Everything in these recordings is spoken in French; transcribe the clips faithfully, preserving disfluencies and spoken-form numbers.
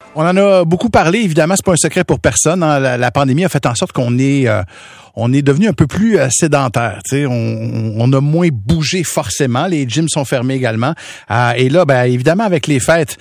On en a beaucoup parlé, évidemment, c'est pas un secret pour personne. Hein. La, la pandémie a fait en sorte qu'on est euh, on est devenu un peu plus euh, sédentaire. Tu sais, on, on a moins bougé forcément. Les gyms sont fermés également. Euh, et là, ben évidemment, avec les fêtes,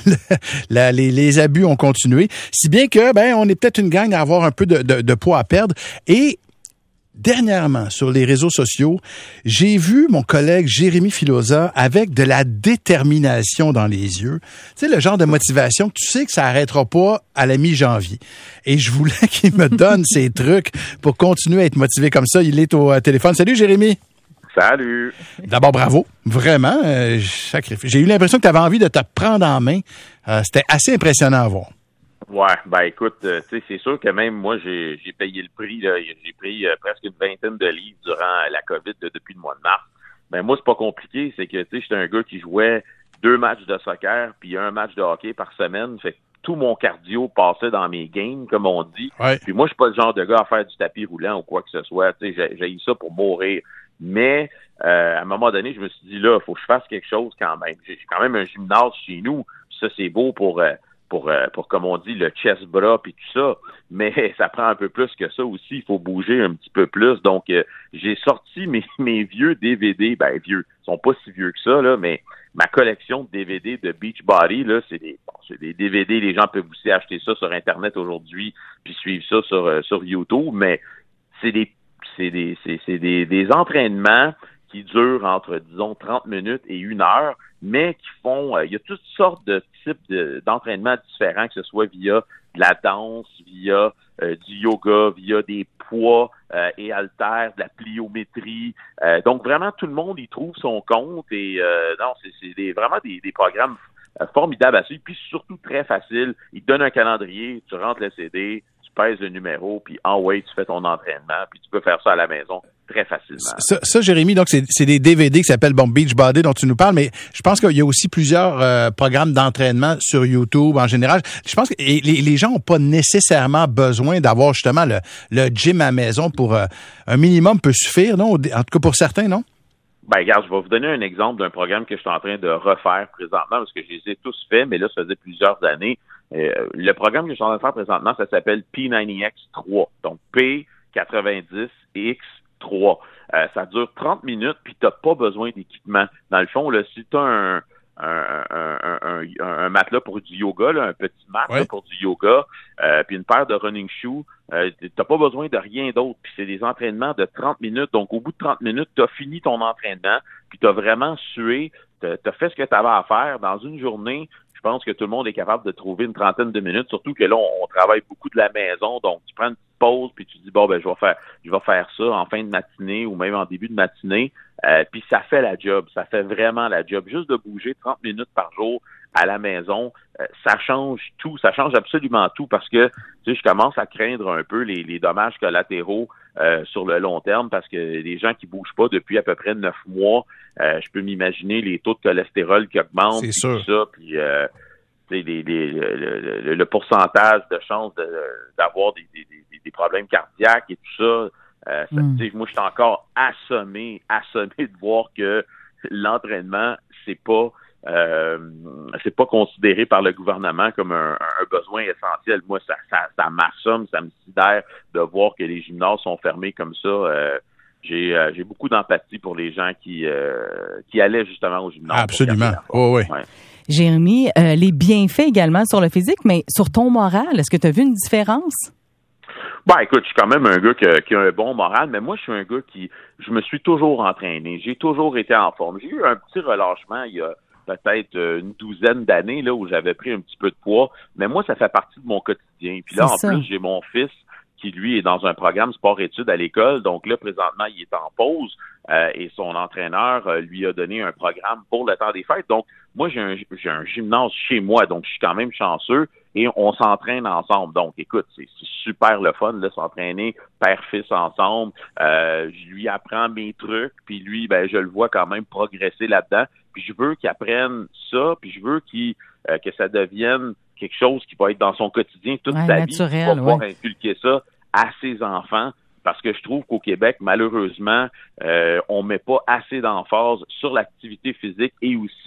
la, les, les abus ont continué. Si bien que ben on est peut-être une gang à avoir un peu de, de, de poids à perdre. Et dernièrement, sur les réseaux sociaux, j'ai vu mon collègue Jérémy Filosa avec de la détermination dans les yeux. Tu sais, le genre de motivation que tu sais que ça arrêtera pas à la mi-janvier. Et je voulais qu'il me donne ses trucs pour continuer à être motivé comme ça. Il est au euh, téléphone. Salut, Jérémy. Salut. D'abord, bravo. Vraiment, euh, sacrifice. J'ai eu l'impression que tu avais envie de te prendre en main. Euh, c'était assez impressionnant à voir. Ouais, ben écoute, euh, tu sais, c'est sûr que même moi, j'ai j'ai payé le prix, là. J'ai pris euh, presque une vingtaine de livres durant la COVID de, depuis le mois de mars. Ben moi, c'est pas compliqué, c'est que, tu sais, j'étais un gars qui jouait deux matchs de soccer puis un match de hockey par semaine. Fait que tout mon cardio passait dans mes games, comme on dit. Ouais. Puis moi, je suis pas le genre de gars à faire du tapis roulant ou quoi que ce soit. Tu sais, j'ai, j'ai eu ça pour mourir. Mais euh, à un moment donné, je me suis dit, là, faut que je fasse quelque chose quand même. J'ai, j'ai quand même un gymnase chez nous. Ça, c'est beau pour... Euh, pour, euh, pour comme on dit, le chest-bras puis tout ça. Mais ça prend un peu plus que ça aussi. Il faut bouger un petit peu plus. Donc, euh, j'ai sorti mes, mes vieux D V D. Ben, vieux. Ils sont pas si vieux que ça, là, mais ma collection de D V D de Beachbody, là, c'est des, bon, c'est des D V D. Les gens peuvent aussi acheter ça sur Internet aujourd'hui puis suivre ça sur, euh, sur YouTube. Mais c'est des, c'est des, c'est, c'est des, des entraînements qui durent entre, disons, trente minutes et une heure, mais qui font, euh, il y a toutes sortes de types de, d'entraînements différents, que ce soit via de la danse, via euh, du yoga, via des poids euh, et haltères, de la pliométrie. Euh, donc, vraiment, tout le monde y trouve son compte et euh, non, c'est, c'est des, vraiment des, des programmes euh, formidables à suivre, puis surtout très facile. Ils te donnent un calendrier, tu rentres le C D, pèse le numéro, puis en way, tu fais ton entraînement, puis tu peux faire ça à la maison très facilement. Ça, ça Jérémy, donc c'est, c'est des D V D qui s'appellent bon, Beachbody dont tu nous parles, mais je pense qu'il y a aussi plusieurs euh, programmes d'entraînement sur YouTube en général. Je pense que les, les gens n'ont pas nécessairement besoin d'avoir justement le, le gym à la maison pour euh, un minimum peut suffire, non? En tout cas pour certains, non? Ben, regarde, je vais vous donner un exemple d'un programme que je suis en train de refaire présentement, parce que je les ai tous faits, mais là, ça faisait plusieurs années. Euh, le programme que je suis en train de faire présentement, ça s'appelle P quatre-vingt-dix X trois. Donc, P quatre-vingt-dix X trois. Euh, ça dure trente minutes, puis t'as pas besoin d'équipement. Dans le fond, là, si t'as un, un, un, un, un, un matelas pour du yoga, là, un petit mat ouais. là, pour du yoga, euh, puis une paire de running shoes, euh, t'as pas besoin de rien d'autre. Puis c'est des entraînements de trente minutes. Donc, au bout de trente minutes, t'as fini ton entraînement, puis t'as vraiment sué, t'as, t'as fait ce que t'avais à faire dans une journée. Je pense que tout le monde est capable de trouver une trentaine de minutes, surtout que là, on, on travaille beaucoup de la maison, donc tu prends une petite pause, puis tu dis, bon, ben je vais faire je vais faire ça en fin de matinée ou même en début de matinée, euh, puis ça fait la job, ça fait vraiment la job. Juste de bouger trente minutes par jour à la maison, euh, ça change tout, ça change absolument tout, parce que, tu sais, je commence à craindre un peu les, les dommages collatéraux euh, sur le long terme, parce que les gens qui bougent pas depuis à peu près neuf mois, euh, je peux m'imaginer les taux de cholestérol qui augmentent, c'est puis sûr. tout ça, puis euh, les, les, les, le, le, le pourcentage de chances de, d'avoir des, des, des, des problèmes cardiaques et tout ça. Euh, ça mm. Moi, je suis encore assommé, assommé de voir que l'entraînement, c'est pas euh, c'est pas considéré par le gouvernement comme un, un besoin essentiel. Moi, ça, ça, ça m'assomme, ça me sidère de voir que les gymnases sont fermés comme ça. Euh, J'ai, euh, j'ai beaucoup d'empathie pour les gens qui euh, qui allaient justement au gymnase. Absolument. Oh, oui. Ouais. Jérémy, euh, les bienfaits également sur le physique, mais sur ton moral, est-ce que tu as vu une différence? Ben, écoute, je suis quand même un gars qui, qui a un bon moral, mais moi, je suis un gars qui, je me suis toujours entraîné. J'ai toujours été en forme. J'ai eu un petit relâchement il y a peut-être une douzaine d'années, là, où j'avais pris un petit peu de poids. Mais moi, ça fait partie de mon quotidien. Puis là, C'est en ça. plus, j'ai mon fils qui, lui, est dans un programme sport-études à l'école. Donc là, présentement, il est en pause euh, et son entraîneur euh, lui a donné un programme pour le temps des fêtes. Donc, moi, j'ai un, j'ai un gymnase chez moi, donc je suis quand même chanceux et on s'entraîne ensemble. Donc, écoute, c'est, c'est super le fun, là, s'entraîner père-fils ensemble. Euh, je lui apprends mes trucs, puis lui, ben, je le vois quand même progresser là-dedans. Puis je veux qu'il apprenne ça, puis je veux qu'il, euh, que ça devienne quelque chose qui va être dans son quotidien toute ouais, sa naturel, vie. Il va pouvoir ouais. inculquer ça à ses enfants, parce que je trouve qu'au Québec, malheureusement, euh, on met pas assez d'emphase sur l'activité physique et aussi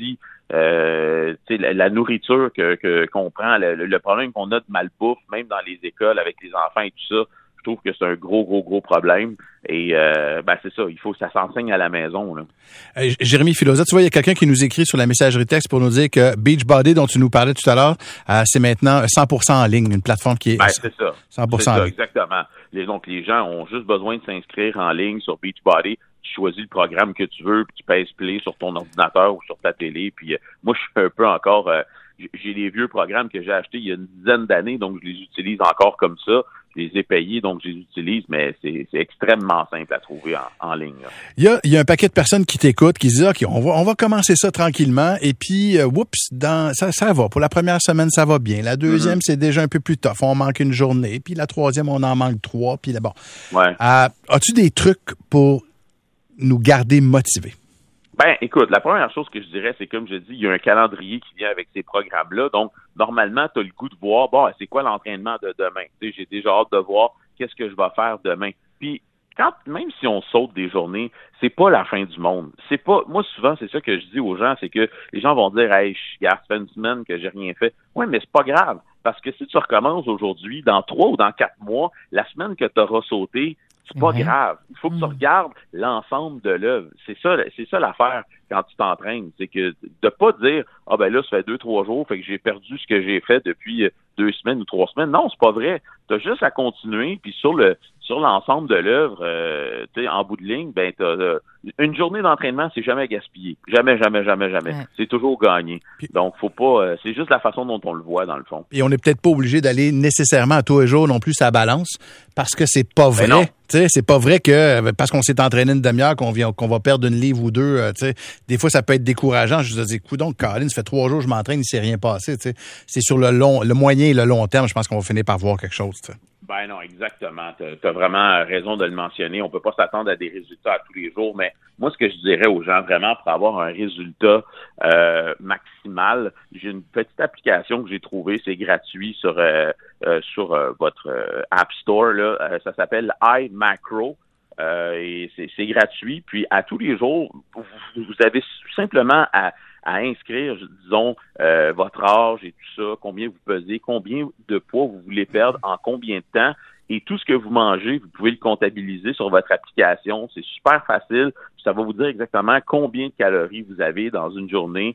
euh, tu sais, la, la nourriture que, que qu'on prend, le, le problème qu'on a de malbouffe, même dans les écoles avec les enfants et tout ça, je trouve que c'est un gros, gros, gros problème. Et euh, ben c'est ça, il faut que ça s'enseigne à la maison. Là. Euh, Jérémy Filosa, tu vois, il y a quelqu'un qui nous écrit sur la messagerie texte pour nous dire que Beachbody, dont tu nous parlais tout à l'heure, euh, c'est maintenant cent pour cent en ligne, une plateforme qui est ben, c'est ça. cent pour cent c'est en ça, ligne. Exactement. Les, donc, les gens ont juste besoin de s'inscrire en ligne sur Beachbody. Tu choisis le programme que tu veux, puis tu pèses play sur ton ordinateur ou sur ta télé. Puis euh, moi, je suis un peu encore... Euh, j'ai les vieux programmes que j'ai achetés il y a une dizaine d'années, donc je les utilise encore comme ça. Je les ai payés, donc je les utilise, mais c'est, c'est extrêmement simple à trouver en, en ligne. Là. Il y a, il y a un paquet de personnes qui t'écoutent, qui disent, OK, on va, on va commencer ça tranquillement, et puis, euh, oups, dans, ça, ça va. Pour la première semaine, ça va bien. La deuxième, mm-hmm. c'est déjà un peu plus tough. On manque une journée. Puis la troisième, on en manque trois. Puis là, bon. Ouais. Euh, as-tu des trucs pour nous garder motivés? Ben, écoute, la première chose que je dirais, c'est comme je dis, il y a un calendrier qui vient avec ces programmes-là. Donc, normalement, tu as le goût de voir, bon, c'est quoi l'entraînement de demain? Tu sais, j'ai déjà hâte de voir qu'est-ce que je vais faire demain. Puis, quand, même si on saute des journées, c'est pas la fin du monde. C'est pas, moi, souvent, c'est ça que je dis aux gens, c'est que les gens vont dire, hey, je ça fait une semaine que j'ai rien fait. Ouais, mais c'est pas grave. Parce que si tu recommences aujourd'hui, dans trois ou dans quatre mois, la semaine que tu auras sauté, c'est pas mmh. grave. Il faut que tu regardes l'ensemble de l'œuvre. C'est ça, c'est ça l'affaire quand tu t'entraînes. C'est que de pas dire, ah ben là, ça fait deux, trois jours, fait que j'ai perdu ce que j'ai fait depuis deux semaines ou trois semaines. Non, c'est pas vrai. Tu as juste à continuer, puis sur le sur l'ensemble de l'œuvre, euh, tu sais, en bout de ligne, ben t'as euh, une journée d'entraînement, c'est jamais gaspillé. Jamais, jamais, jamais, jamais. Ouais. C'est toujours gagné. Puis, donc, faut pas. Euh, c'est juste la façon dont on le voit, dans le fond. Et on n'est peut-être pas obligé d'aller nécessairement à tous les jours non plus sa balance, parce que c'est pas vrai. Ben tu sais, c'est pas vrai que parce qu'on s'est entraîné une demi-heure qu'on vient qu'on va perdre une livre ou deux. Euh, tu sais, des fois ça peut être décourageant. Je me dis, écoute donc, Colin, ça fait trois jours que je m'entraîne, il s'est rien passé. Tu sais, c'est sur le long, le moyen et le long terme. Je pense qu'on va finir par voir quelque chose. Tu sais. Ben non, exactement. Tu as vraiment raison de le mentionner. On peut pas s'attendre à des résultats à tous les jours, mais moi, ce que je dirais aux gens, vraiment, pour avoir un résultat euh, maximal, j'ai une petite application que j'ai trouvée, c'est gratuit sur euh, euh, sur euh, votre euh, App Store. Là. Euh, ça s'appelle iMacro. Euh, et c'est, c'est gratuit. Puis à tous les jours, vous, vous avez simplement à à inscrire, disons, euh, votre âge et tout ça, combien vous pesez, combien de poids vous voulez perdre, en combien de temps, et tout ce que vous mangez, vous pouvez le comptabiliser sur votre application. C'est super facile. Ça va vous dire exactement combien de calories vous avez dans une journée.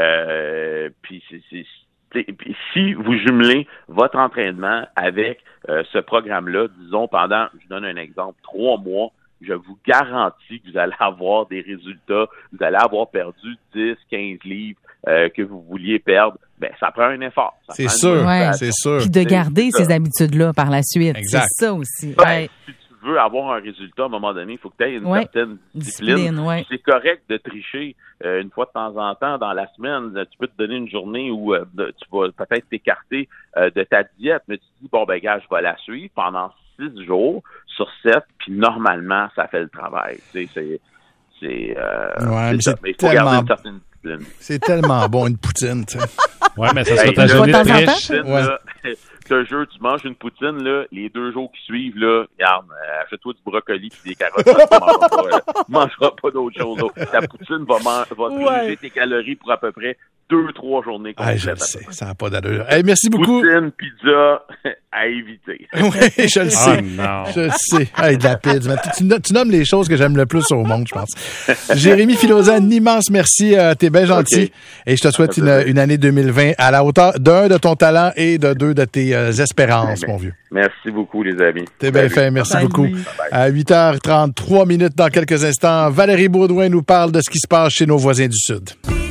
Euh, puis c'est, c'est Puis si vous jumelez votre entraînement avec euh, ce programme-là, disons pendant, je donne un exemple, trois mois, je vous garantis que vous allez avoir des résultats, vous allez avoir perdu dix, quinze livres euh, que vous vouliez perdre. Ben, ça prend un effort. Ça c'est sûr, ouais. c'est sûr. Puis de garder ces habitudes-là par la suite. Exact. C'est ça aussi. Ben, ouais. Si tu veux avoir un résultat, à un moment donné, il faut que tu aies une ouais. certaine discipline. discipline ouais. C'est correct de tricher euh, une fois de temps en temps dans la semaine. Tu peux te donner une journée où euh, tu vas peut-être t'écarter euh, de ta diète, mais tu te dis, bon, ben, gars, je vais la suivre pendant six jours sur sept, puis normalement, ça fait le travail. Tu sais, c'est... c'est, euh, ouais, c'est mais ça. c'est mais il faut tellement... garder une certaine discipline. C'est tellement bon, une poutine, tu sais. Ouais, mais ça sera hey, ta journée de triche. Ouais. Ce jeu, tu manges une poutine, là, les deux jours qui suivent, là, regarde, euh, achète-toi du brocoli et des carottes, tu mangeras pas, euh, mangeras pas d'autre chose. Là. Ta poutine va, man- va ouais. gruger tes calories pour à peu près deux, trois journées complètes. Ah, je le sais, ça n'a pas d'allure. Hey, merci beaucoup. Poutine, pizza, à éviter. Oui, je le sais. Oh, non. Je le sais. Hey, de la pizza. Tu, tu, tu nommes les choses que j'aime le plus au monde, je pense. Jérémy Filosa, un immense merci. Euh, t'es bien gentil. Okay. Et je te souhaite une, une année deux mille vingt à la hauteur d'un, de ton talent et de deux, de tes euh, espérances, ben, mon vieux. Merci beaucoup, les amis. T'es bien fait. Merci Salut. beaucoup. À huit heures trente-trois minutes dans quelques instants, Valérie Baudouin nous parle de ce qui se passe chez nos voisins du Sud.